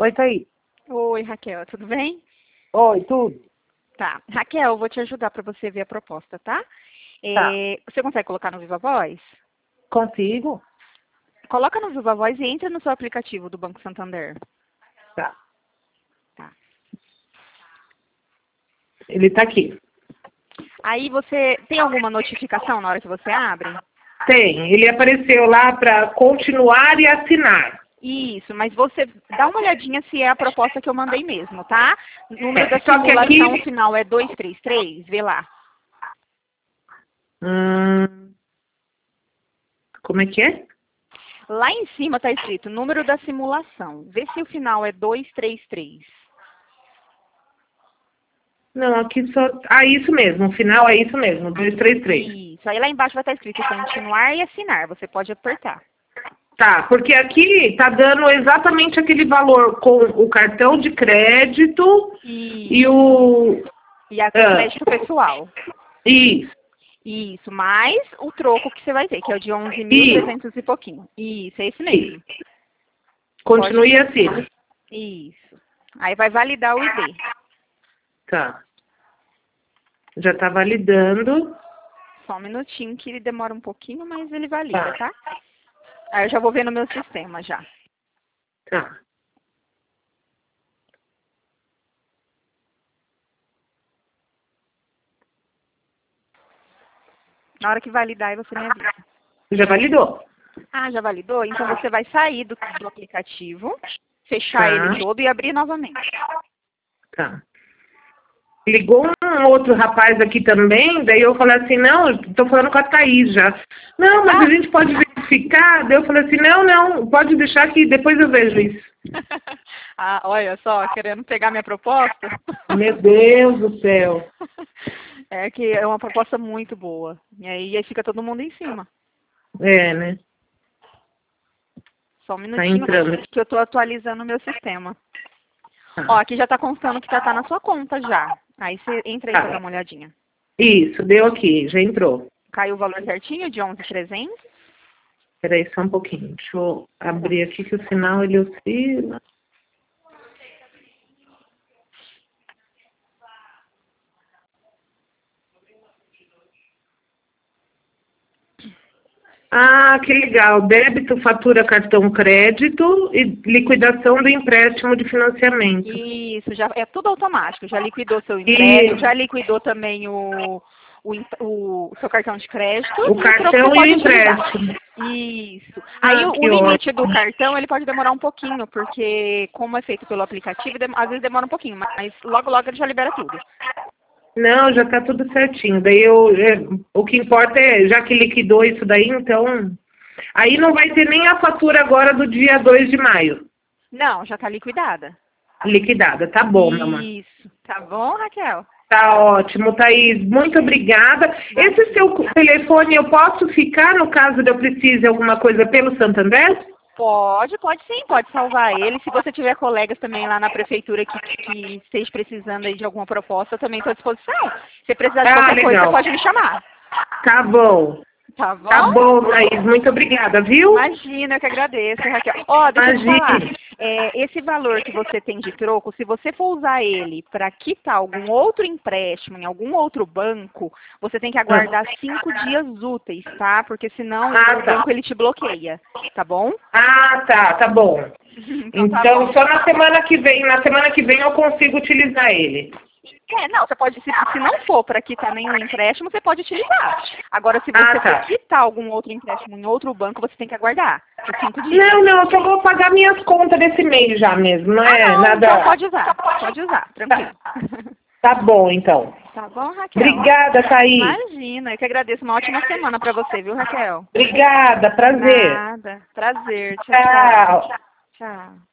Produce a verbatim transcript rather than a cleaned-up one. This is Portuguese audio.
Oi, Thaís. Oi, Raquel, tudo bem? Oi, tudo? Tá. Raquel, eu vou te ajudar para você ver a proposta, tá? Tá. É, você consegue colocar no Viva Voz? Consigo? Coloca no Viva Voz e entra no seu aplicativo do Banco Santander. Tá. Tá. Ele tá aqui. Aí você tem alguma notificação na hora que você abre? Tem. Ele apareceu lá para continuar e assinar. Isso, mas você dá uma olhadinha se é a proposta que eu mandei mesmo, tá? O número da Só que simulação aqui... final é dois três três, vê lá. Hum... Como é que é? Lá em cima está escrito número da simulação. Vê se o final é dois três três. Não, aqui só... Ah, isso mesmo. O final é isso mesmo. dois três três. Isso. Aí lá embaixo vai estar escrito continuar e assinar. Você pode apertar. Tá, porque aqui tá dando exatamente aquele valor com o cartão de crédito Isso. e o... E a Ah, crédito pessoal. isso. Isso. Mais o troco que você vai ter, que é o de onze mil e trezentos e pouquinho. Isso, é esse mesmo. Continue assim. Isso. Aí vai validar o I D. Tá. Já tá validando. Só um minutinho que ele demora um pouquinho, mas ele valida, Tá. tá? Aí eu já vou ver no meu sistema já. Tá. Na hora que validar, aí você me avisa. Já validou. Ah, já validou? Então você vai sair do, do aplicativo, fechar Tá. ele todo e abrir novamente. Tá. Ligou um outro rapaz aqui também, daí eu falei assim, não, eu tô falando com a Thaís já. Não, mas Ah. a gente pode verificar. Daí eu falei assim, não, não, pode deixar que depois eu vejo isso. Ah, olha só, querendo pegar minha proposta. Meu Deus do céu. É que é uma proposta muito boa. E aí, aí fica todo mundo em cima. É, né? Só um Tá minutinho entrando. que eu tô atualizando o meu sistema. Tá. Ó, aqui já tá constando que já tá na sua conta já. Aí você entra aí Tá. pra dar uma olhadinha. Isso, deu aqui, já entrou. Caiu o valor certinho de onze mil e trezentos. Peraí só um pouquinho. Deixa eu abrir aqui que o sinal ele oscila. Ah, que legal. Débito, fatura, cartão, crédito e liquidação do empréstimo de financiamento. Isso, já é tudo automático. Já liquidou seu empréstimo, E já liquidou também o, o, em- o seu cartão de crédito. o e cartão troco você e o pode utilizar. empréstimo. Isso. Ah, Aí o, que o limite ótimo. do cartão, ele pode demorar um pouquinho, porque como é feito pelo aplicativo, dem- às vezes demora um pouquinho, mas logo logo ele já libera tudo. Não, já tá tudo certinho. Daí eu, é, o que importa é, já que liquidou isso daí, então... Aí não vai ter nem a fatura agora do dia dois de maio. Não, já está liquidada. Liquidada. Tá bom, meu amor. Isso. Tá bom, Raquel? Tá ótimo, Thaís. Muito obrigada. Esse seu telefone eu posso ficar no caso de eu precise alguma coisa pelo Santander? Pode, pode sim, pode salvar ele. Se você tiver colegas também lá na prefeitura que, que esteja precisando aí de alguma proposta, eu também estou à disposição. Se precisar de Ah, qualquer coisa, legal. você pode me chamar. Tá bom. Tá bom? Tá bom, Thaís. Muito obrigada, viu? Imagina, eu que agradeço, Raquel. Ó, deixa eu te Imagina. falar. É, esse valor que você tem de troco, se você for usar ele para quitar algum outro empréstimo em algum outro banco, você tem que aguardar cinco dias úteis, tá? Porque senão Ah, o tá. banco ele te bloqueia, tá bom? Ah, tá. Tá bom. Então, tá Então, bom. só na semana que vem. Na semana que vem eu consigo utilizar ele. É, não, você pode, se, se não for para quitar nenhum empréstimo, você pode utilizar. Agora, se você Ah, tá. for quitar algum outro empréstimo em outro banco, você tem que aguardar por cinco dias. Não, não. Eu só vou pagar minhas contas desse mês já mesmo. Não é Ah, não, nada... então pode usar, pode usar, tranquilo. Tá bom, então. Tá bom, Raquel? Obrigada, Thaís. Imagina, eu que agradeço. Uma ótima semana para você, viu, Raquel? Obrigada. Prazer. Nada, prazer. Tchau, tchau. Tchau. Tchau.